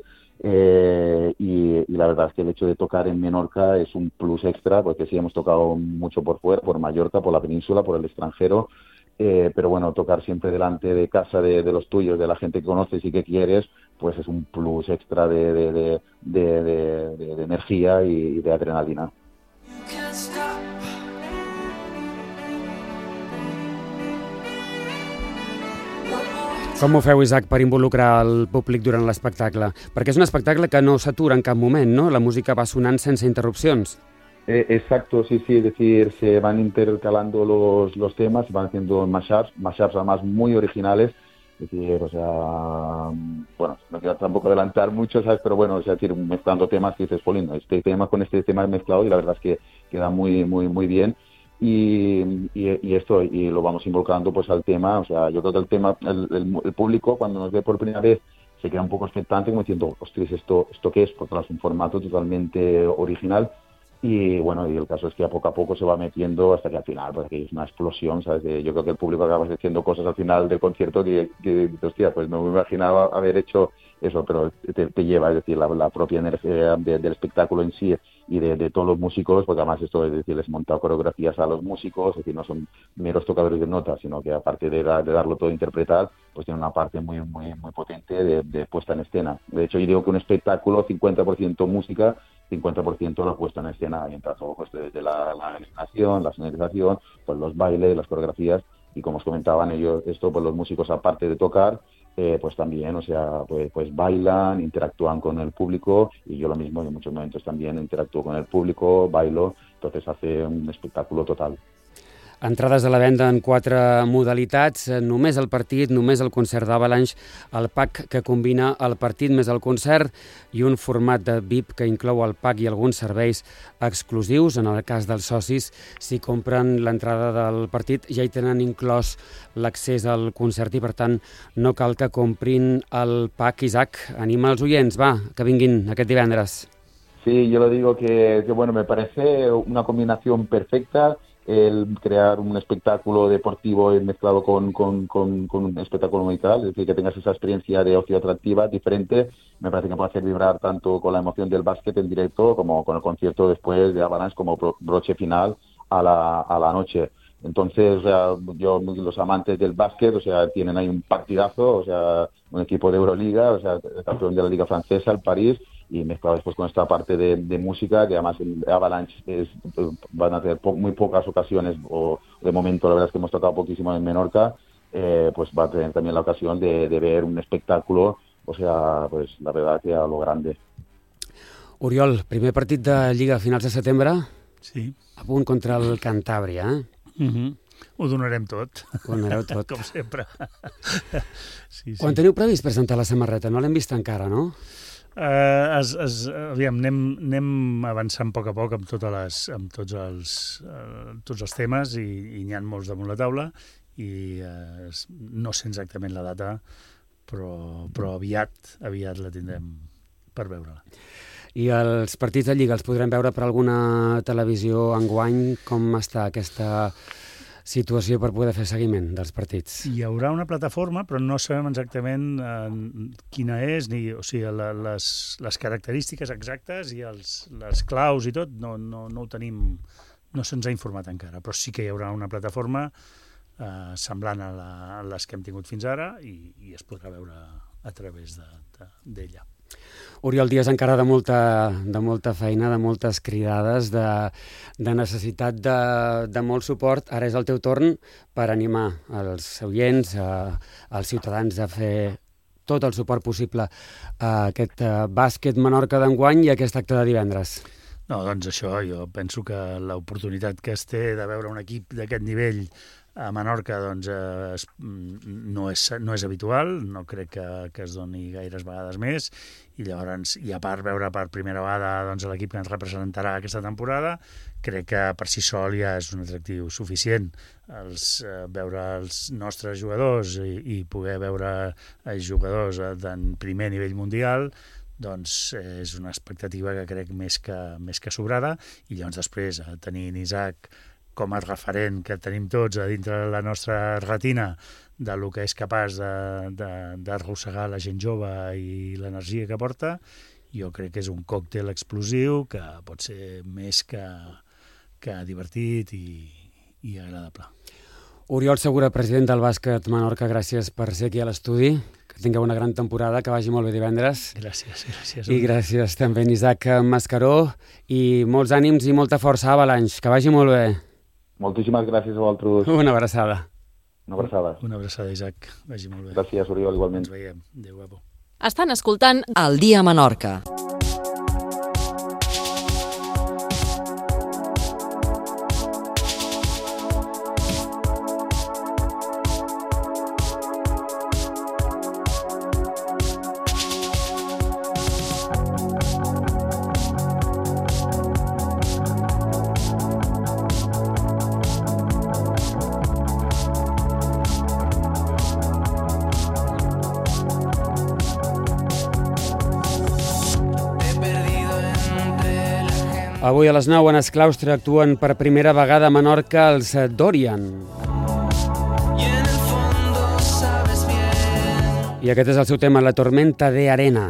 eh, y, y la verdad es que el hecho de tocar en Menorca es un plus extra, porque sí hemos tocado mucho por fuera, por Mallorca, por la península, por el extranjero. Eh, pero bueno, tocar siempre delante de casa de, de los tuyos, de la gente que conoces y que quieres, pues es un plus extra de, de, de, de, de, de, de energía y de adrenalina. Com ho feu, Isaac, per involucrar el públic durant l'espectacle? Perquè és un espectacle que no s'atura en cap moment, no? La música va sonant sense interrupcions. Eh, exacto, sí, sí, es decir, se van intercalando los, los temas, se van haciendo mashups, mashups además muy originales, es decir, o sea, bueno, no quiero tampoco adelantar mucho, ¿sabes? Pero bueno, o sea, es decir, mezclando temas que dices, Polino, este tema con este tema mezclado, y la verdad es que queda muy, muy, muy bien. Y, y, y esto, y lo vamos involucrando pues al tema, o sea, yo creo que el tema, el, el, el público cuando nos ve por primera vez se queda un poco expectante, como diciendo, ostras, ¿esto, esto qué es? Porque es un formato totalmente original. Y bueno, y el caso es que a poco a poco se va metiendo hasta que al final, pues que es una explosión, ¿sabes? Yo creo que el público acaba haciendo cosas al final del concierto que, que hostia, pues no me imaginaba haber hecho eso, pero te, te lleva, es decir, la, la propia energía de, del espectáculo en sí y de, de todos los músicos, porque además esto, es decir, les montado coreografías a los músicos, es decir, no son meros tocadores de notas, sino que aparte de, de darlo todo a interpretar, pues tiene una parte muy muy muy potente de, de puesta en escena. De hecho, yo digo que un espectáculo, cincuenta por ciento música, cincuenta por ciento la puesta en escena, y entra todo pues desde la, la animación, la sonorización, pues los bailes, las coreografías, y como os comentaban ellos, esto pues los músicos aparte de tocar, eh, pues también, o sea, pues, pues bailan, interactúan con el público, y yo lo mismo, en muchos momentos también interactúo con el público, bailo, entonces hace un espectáculo total. Entrades a la venda en quatre modalitats, només el partit, només el concert d'Avalanche, el pack que combina el partit més el concert i un format de V I P que inclou el pack i alguns serveis exclusius. En el cas dels socis, si compren l'entrada del partit ja hi tenen inclòs l'accés al concert i per tant no cal que comprin el pack. Isaac, anima els oients, va, que vinguin aquest divendres. Sí, yo lo digo que, que bueno, me parece una combinación perfecta el crear un espectáculo deportivo mezclado con, con, con, con un espectáculo musical, es decir, que tengas esa experiencia de ocio atractiva, diferente. Me parece que puede hacer vibrar tanto con la emoción del básquet en directo como con el concierto después de Avalanche como broche final a la, a la noche. Entonces, o sea, yo, los amantes del básquet, o sea, tienen ahí un partidazo, o sea, un equipo de Euroliga, o sea, el campeón de la Liga Francesa, el París, y mezclado después con esta parte de, de música, que además en Avalanche es, van a tener po muy pocas ocasiones, o de momento la verdad es que hemos tocado poquísimo en Menorca, eh, pues va a tener también la ocasión de, de ver un espectáculo, o sea, pues la verdad que a lo grande. Oriol, primer partit de Lliga a finals de setembre, sí. A punt contra el Cantàbria, eh? Uh-huh. Ho donarem tot. Ho donareu tot. Com sempre. Sí, sí. Quan teniu previst presentar la samarreta? No l'hem vist encara, no? Uh, es, es, aviam, anem, anem avançant a poc a poc amb, totes les, amb tots, els, uh, tots els temes i, i n'hi ha molts damunt la taula i uh, no sé exactament la data, però, però aviat, aviat la tindrem per veure-la. I els partits de Lliga els podrem veure per alguna televisió enguany? Com està aquesta situació per poder fer seguiment dels partits? Hi haurà una plataforma, però no sabem exactament eh, quina és, ni, o sigui, la, les, les característiques exactes i els, les claus i tot, no, no, no ho tenim, no se'ns ha informat encara, però sí que hi haurà una plataforma eh, semblant a, la, a les que hem tingut fins ara i, i es podrà veure a través de, de, d'ella. Oriol, dies encara de molta, de molta feina, de moltes cridades, de, de necessitat de, de molt suport. Ara és el teu torn per animar els oients, a, als ciutadans a fer tot el suport possible a aquest bàsquet Menorca d'enguany i a aquest acte de divendres. No, doncs això, jo penso que l'oportunitat que es té de veure un equip d'aquest nivell a Menorca doncs, eh, no, és, no és habitual, no crec que, que es doni gaires vegades més, i llavors, i a part veure per primera vegada doncs, l'equip que ens representarà aquesta temporada, crec que per si sol ja és un atractiu suficient. Els, eh, veure els nostres jugadors i, i poder veure els jugadors d'en primer nivell mundial, doncs eh, és una expectativa que crec més que, més que sobrada, i llavors després eh, tenir Isaac com a referent que tenim tots a dintre de la nostra retina de lo que és capaç d'arrossegar la gent jove i l'energia que porta, jo crec que és un còctel explosiu que pot ser més que, que divertit i, i agradable. Oriol Segura, president del Bàsquet Menorca, gràcies per ser aquí a l'estudi. Que tingueu una gran temporada, que vagi molt bé divendres. Gràcies, gràcies. I gràcies també a Isaac Mascaró i molts ànims i molta força a Avalanche. Que vagi molt bé. Moltíssimes gràcies a vosaltres. Una abraçada. Una abraçada. Una abraçada, Isaac. Vagi molt bé. Gràcies, Oriol, igualment. Ens veiem. Adéu, guapo. Estan escoltant El Dia Menorca. Avui a les nou en Esclaustre actuen per primera vegada a Menorca els Dorian. I aquest és el seu tema, La tormenta de arena.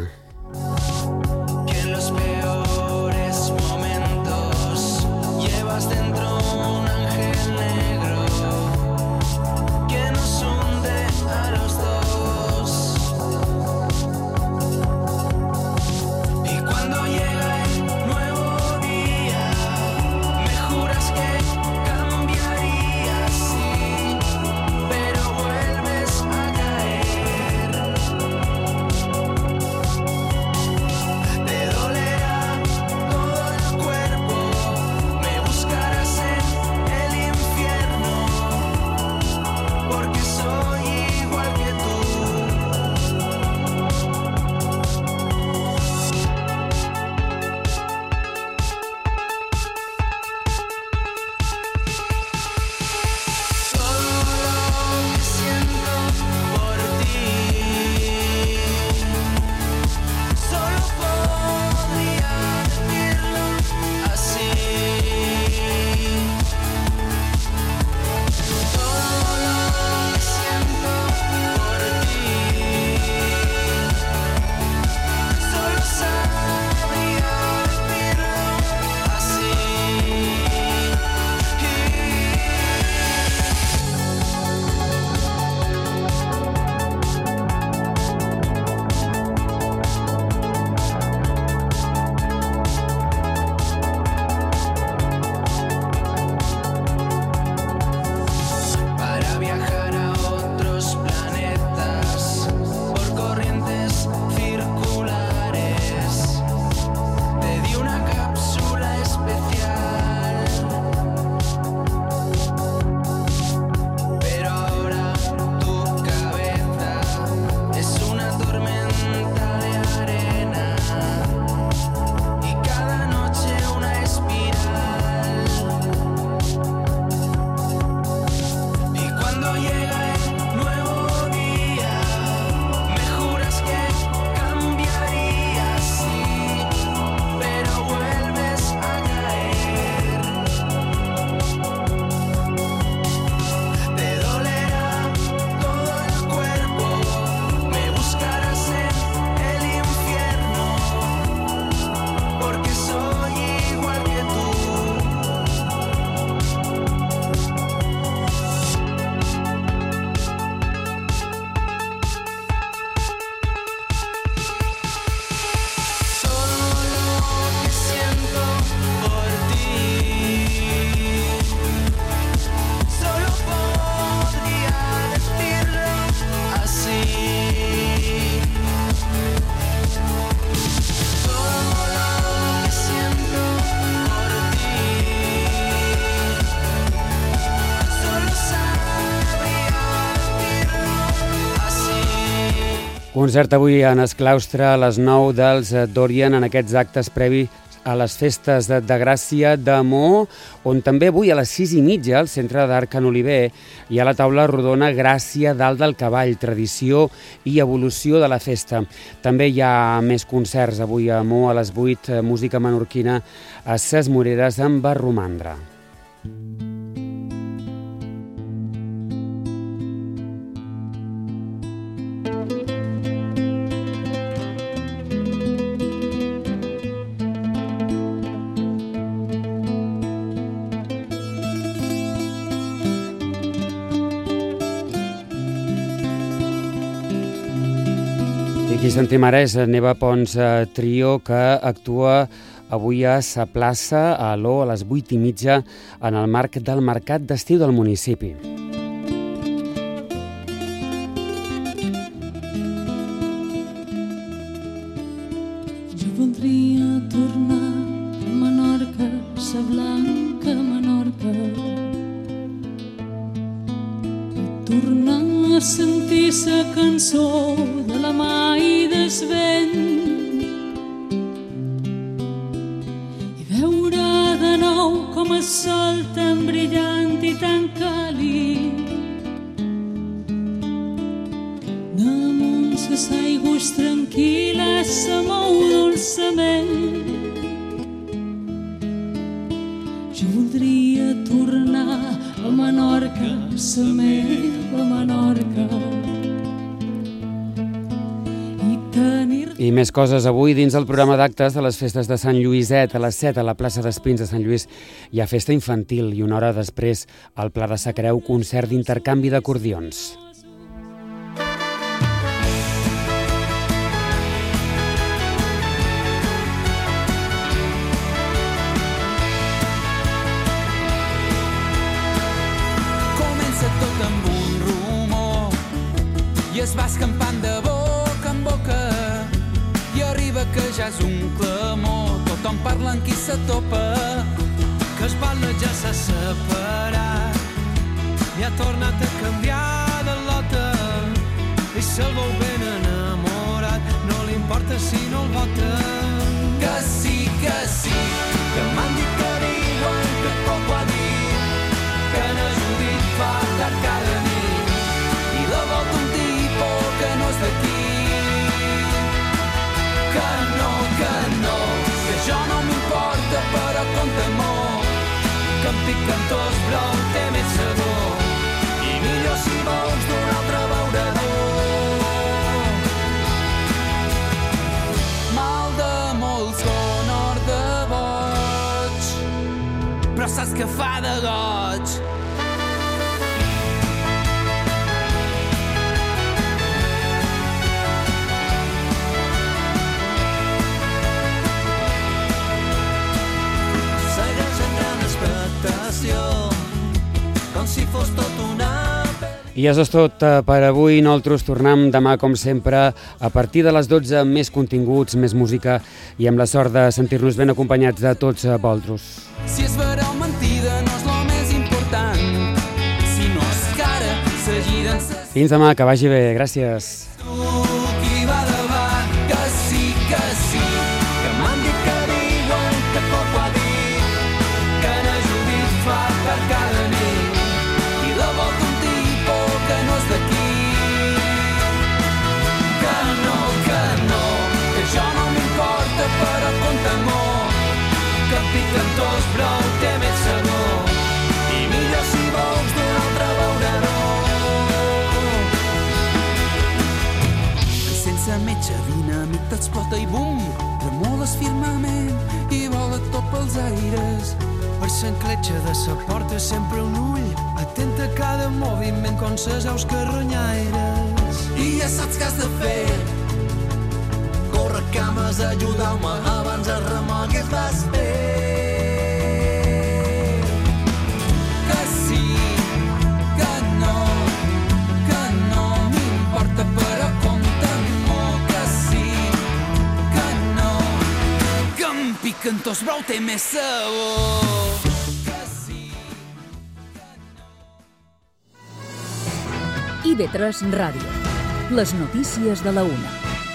Concert avui en Esclaustre a les nou dels Dorian en aquests actes previs a les festes de, de Gràcia d'Amor, on també avui a les sis i mitja al Centre d'Art Can Oliver hi ha la taula rodona Gràcia dalt del cavall, tradició i evolució de la festa. També hi ha més concerts avui a Amor a les vuit, música menorquina a Ses Moreres amb Barromandra. Qui sentim ara és Neva Pons Trio, que actua avui a sa plaça a Aló a les vuit i mitja en el marc del Mercat d'Estiu del municipi. Jo voldria tornar a Menorca, sa blanca Menorca, i tornar a sentir sa cançó de la mà i del vent, i veure de nou com el sol tan brillant i tan càlid damunt ses aigües tranquil·les se mou dolçament. Jo voldria tornar a Menorca, sa meva Menorca. I més coses avui dins el programa d'actes de les festes de Sant Lluïset. A les set a la plaça d'Espins de Sant Lluís hi ha festa infantil i una hora després al Pla de Sacreu concert d'intercanvi d'acordions. Comença tot amb un rumor i es va escampant de boca en boca i arriba que ja és un clamor, tothom parlant qui s'atopa, que es balla ja s'ha separat i ha tornat a canviar de lota i se'l veu ben enamorat, no li importa si no el vota. Que sí, que sí, que m'han dit que diuen que poc ho ha dit, que n'ha Judit fa tard cada nit i la volta un tipo que no és d'aquí. Que no, que no, que jo no m'importa, però compta-m'ho, que em piquen tots brou, té més sabor, i millor si vols d'un altre abeurador. Mal de molts con or de boig, però saps que fa de goig. Com si fos tot una... I això és tot per avui. Nosaltres tornem demà, com sempre, a partir de les dotze, amb més continguts, més música i amb la sort de sentir-nos ben acompanyats de tots vosaltres. Si és vera o mentida no és lo més important, si no és cara, se giren... Fins demà, que vagi bé. Gràcies. Qui va davant, que sí, que sí, que m'han dit que diuen que poc ho ha dit, que n'ha Judit fa per cada nit i la volta un tipo que no és d'aquí. Que no, que no, que jo no m'importa, però compta-m'ho, que em piquen tots brou, té més sabor, i millor si vols d'un altre abeurador. I sense metge, dinamit t'explota i bum, tremoles firmament i vola tot pels aires. Per s'encletxa de sa porta sempre un ull, atenta a cada moviment com ses aus carronyaires. I ja saps què has de fer, corre cames, ajudeu-me abans es remogui el desfer. Que sí, que no, que no m'importa, però compta-m'ho, que sí, que no, que em piquen tots brou, té més sabor. I ve tres Ràdio. Les notícies de la una.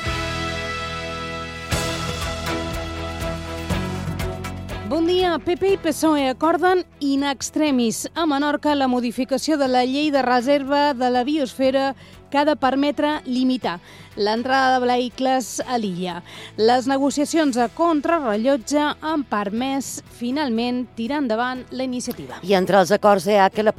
Bon dia. P P i P S O E acorden in extremis a Menorca la modificació de la llei de reserva de la biosfera que ha de permetre limitar l'entrada de vehicles a l'illa. Les negociacions a contrarrellotge han permès finalment tirar endavant la iniciativa. I entre els acords hi ha que la